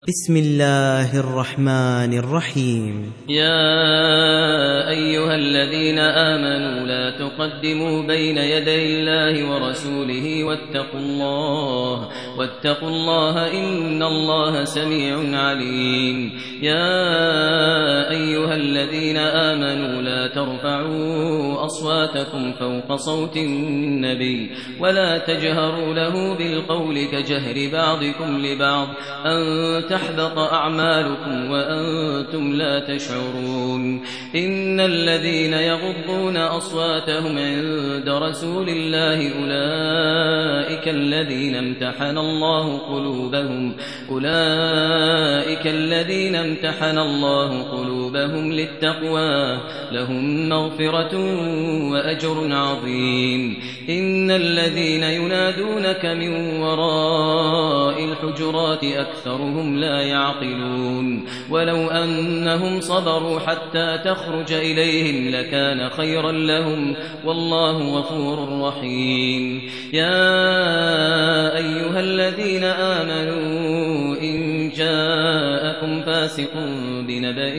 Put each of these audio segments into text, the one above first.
بسم الله الرحمن الرحيم. يا أيها الذين آمنوا لا تقدموا بين يدي الله ورسوله واتقوا الله إن الله سميع عليم. يا أيها الذين آمنوا لا ترفعوا أصواتكم فوق صوت النبي ولا تجهروا له بالقول كجهر بعضكم لبعض أن تحبط أعمالكم وأنتم لا تشعرون. إن الذين يغضون أصواتهم عند رسول الله أولئك الذين امتحن الله قلوبهم للتقوى لهم مغفرة وأجر عظيم. إن الذين ينادونك من وراء الحجرات أكثرهم لا يعقلون. ولو أنهم صبروا حتى تخرج إليهم لكان خيرا لهم والله غفور رحيم. يا أيها الذين آمنوا إن جاءكم فاسق بنبأ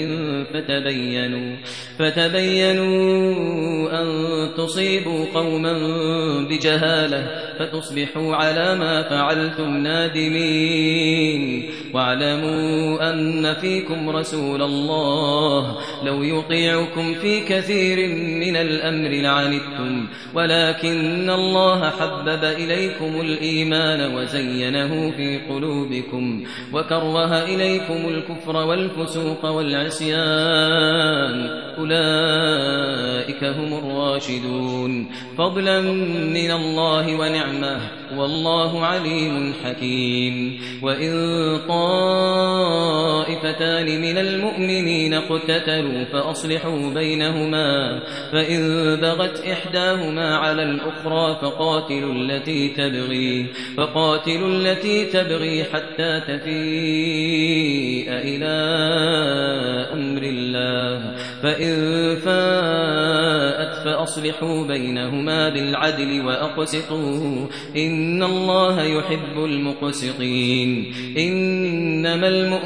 فتبينوا أن تصيبوا قوما بجهالة فتصبحوا على ما فعلتم نادمين. واعلموا أن فيكم رسول الله لو يطيعكم في كثير من الأمر لعنتم ولكن الله حبب إليكم الإيمان وزينه في قلوبكم وكره إليكم الكفر والفسوق والعصيان أولئك هم الراشدون فضلا من الله ونعمه والله عليم حكيم. وإن طائفتان من المؤمنين اقتتلوا فأصلحوا بينهما فإن بغت إحداهما على الأخرى فقاتلوا التي تبغي حتى تفيء إلى أمر الله فإن فاءت فأصلحوا بينهما بالعدل وأقسطوا إن الله يحب المقسطين. إنما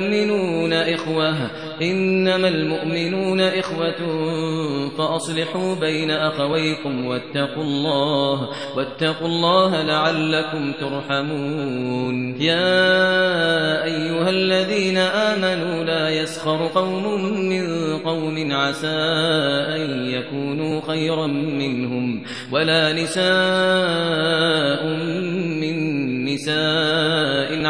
المؤمنون إخوة فأصلحوا بين أخويكم واتقوا الله لعلكم ترحمون. يا أيها الذين آمنوا لا يسخر قوم من قوم عسى أن يكونوا خيرا منهم ولا نساء من نساء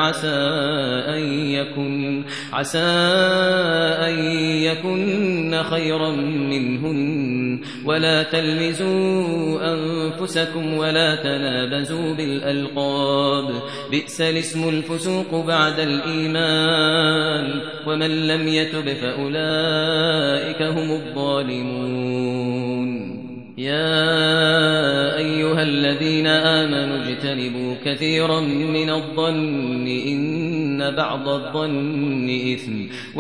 عسى أن يكن خيرا منهن ولا تلمزوا أنفسكم ولا تنابزوا بالألقاب بئس الاسم الفسوق بعد الإيمان ومن لم يتب فأولئك هم الظالمون. يا أيها الذين آمنوا اجتنبوا كثيرا من الظن إن بعض الظن إثم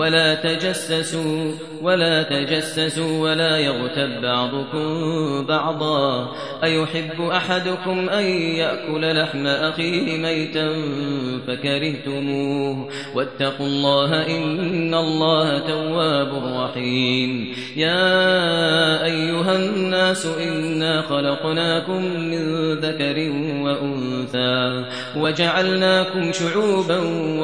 ولا تجسسوا ولا يغتب بعضكم بعضا أيحب أحدكم أن يأكل لحم أخيه ميتا فكرهتموه واتقوا الله إن الله تواب رحيم. يا أيها الناس إنا خلقناكم من ذكر وأنثى وجعلناكم شعوبا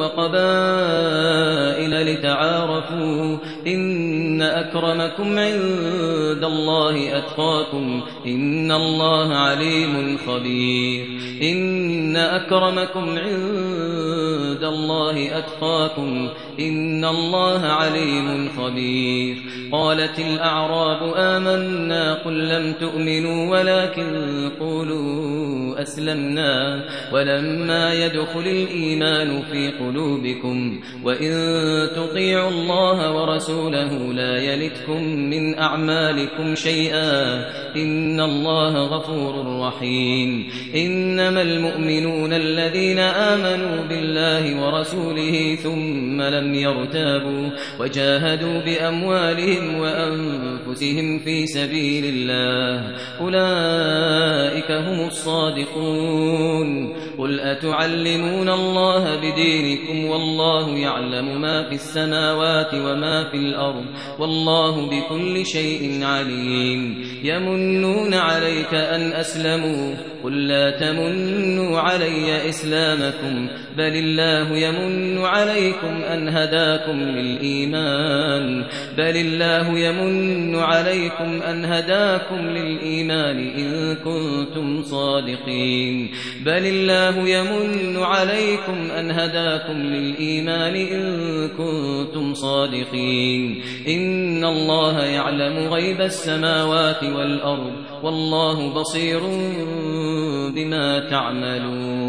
وقبائل لتعارفوا إن أكرمكم عند الله أتقاكم إن الله عليم خبير. إن أكرمكم عند الله أتقاكم إن الله عليم خبير. قالت الأعراب آمنا قل لم تؤمنوا ولكن قولوا أسلمنا ولما يدخل الإيمان في قلوبكم وإن تطيعوا الله ورسوله لا يلتكم من أعمالكم شيئا إن الله غفور رحيم. إنما المؤمنون الذين آمنوا بالله الله ورسوله ثم لم يرتابوا وجاهدوا بأموالهم وأنفسهم في سبيل الله أولئك هم الصادقون قل أتعلمون الله بدينكم والله يعلم ما في السماوات وما في الأرض والله بكل شيء عليم يمنون عليك أن أسلموا قل لا تمنوا علي إسلامكم بل الله يمن عليكم أن هداكم للإيمان إن كنتم صادقين بل الله يمن عليكم أن هداكم للإيمان إن كنتم صادقين إن الله يعلم غيب السماوات والأرض والله بصير بما تعملون